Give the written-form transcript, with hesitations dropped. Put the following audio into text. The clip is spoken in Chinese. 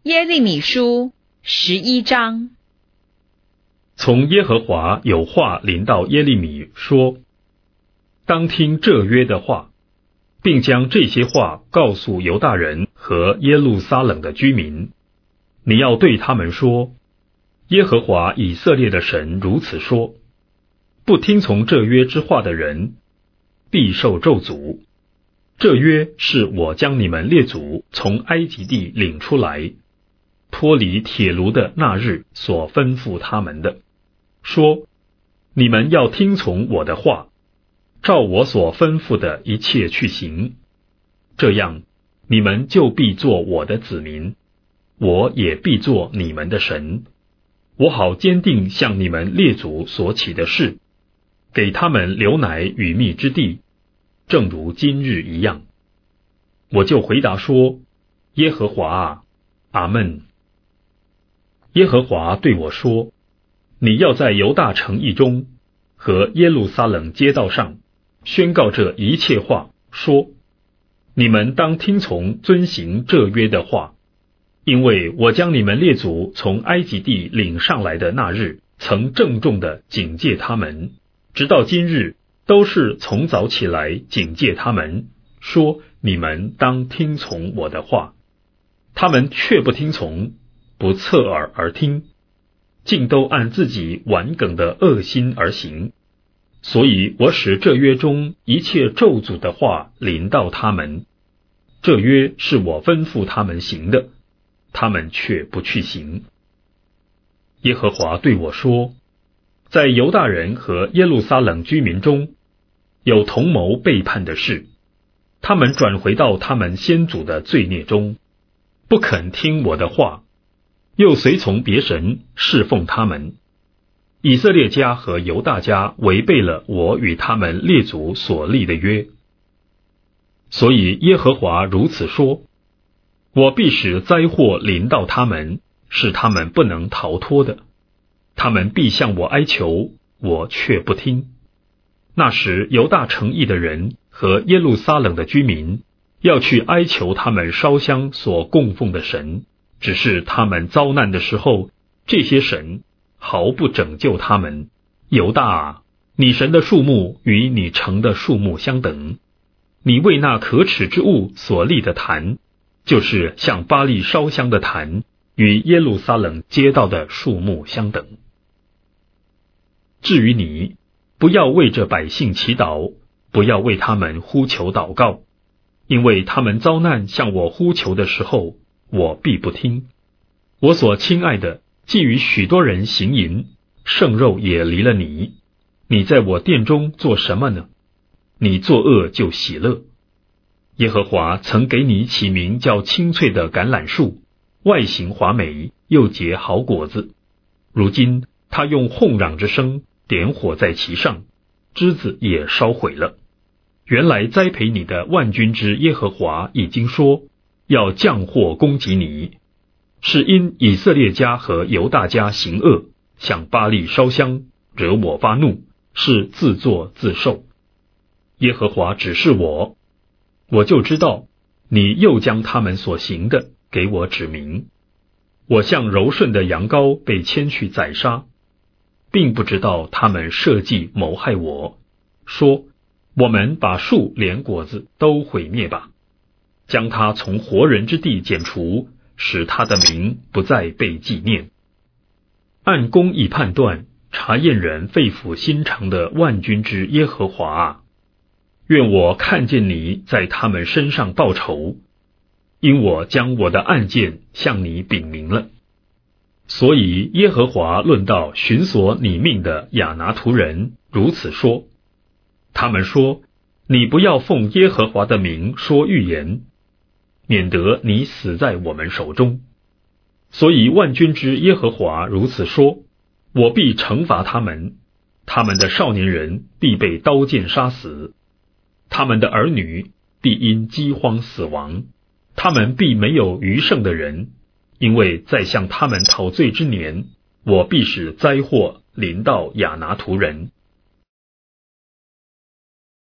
耶利米书11章。 从耶和华有话临到耶利米说：当听这约的话，并将这些话告诉犹大人和耶路撒冷的居民。你要对他们说：耶和华以色列的神如此说：不听从这约之话的人，必受咒诅。这约是我将你们列祖从埃及地领出来，脱离铁炉的那日所吩咐他们的，说：你们要听从我的话，照我所吩咐的一切去行，这样你们就必做我的子民，我也必做你们的神。我好坚定向你们列祖所起的誓，给他们流奶与蜜之地，正如今日一样。我就回答说：耶和华啊，阿们。耶和华对我说：你要在犹大城邑中和耶路撒冷街道上宣告这一切话，说：你们当听从遵行这约的话，因为我将你们列祖从埃及地领上来的那日，曾郑重地警戒他们，直到今日都是从早起来警戒他们，说你们当听从我的话。他们却不听从，不侧耳而听，竟都按自己顽梗的恶心而行。所以我使这约中一切咒诅的话临到他们。这约是我吩咐他们行的，他们却不去行。耶和华对我说：在犹大人和耶路撒冷居民中，有同谋背叛的事，他们转回到他们先祖的罪孽中，不肯听我的话，又随从别神侍奉他们。以色列家和犹大家违背了我与他们列祖所立的约。所以耶和华如此说：我必使灾祸临到他们，是他们不能逃脱的。他们必向我哀求，我却不听。那时犹大城邑的人和耶路撒冷的居民要去哀求他们烧香所供奉的神，只是他们遭难的时候，这些神毫不拯救他们。犹大啊，你神的数目与你城的数目相等。你为那可耻之物所立的坛，就是向巴力烧香的坛，与耶路撒冷街道的数目相等。至于你，不要为这百姓祈祷，不要为他们呼求祷告，因为他们遭难向我呼求的时候，我必不听。我所亲爱的，既与许多人行淫，圣肉也离了你。你在我殿中做什么呢？你作恶就喜乐。耶和华曾给你起名叫青翠的橄榄树，外形华美，又结好果子。如今他用哄嚷之声点火在其上，枝子也烧毁了。原来栽培你的万军之耶和华已经说，要降祸攻击你，是因以色列家和犹大家行恶，向巴力烧香，惹我发怒，是自作自受。耶和华指示我，我就知道你又将他们所行的给我指明。我像柔顺的羊羔被牵去宰杀，并不知道他们设计谋害我，说：我们把树连果子都毁灭吧，将他从活人之地剪除，使他的名不再被纪念。按公义判断，查验人肺腑心肠的万军之耶和华啊，愿我看见你在他们身上报仇，因我将我的案件向你禀明了。所以耶和华论到寻索你命的亚拿图人如此说：他们说，你不要奉耶和华的名说预言，免得你死在我们手中。所以万军之耶和华如此说：我必惩罚他们，他们的少年人必被刀剑杀死，他们的儿女必因饥荒死亡，他们必没有余剩的人，因为在向他们讨罪之年，我必使灾祸临到亚拿图人。